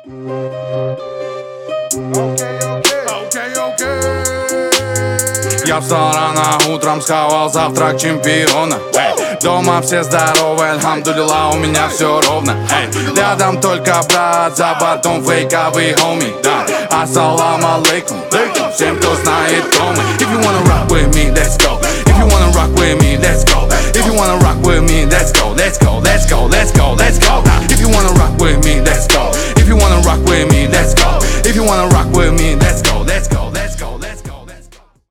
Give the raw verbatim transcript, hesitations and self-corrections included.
Я встал рано утром, схавал завтрак чемпиона. Эй, дома все здоровы, альхамдулилла, у меня все ровно. Эй, рядом только брат, за бортом фейковый хоми. Да, ассалам алейкум, всем, кто знает, кто мы. If you wanna rock with me, let's go. If you wanna rock with me, let's go. If you wanna rock with me, let's go. Let's go, let's go, let's go, let's go. If you wanna rock with me, let's go. If you wanna rock with me, let's go. If you wanna rock with me, let's go, let's go.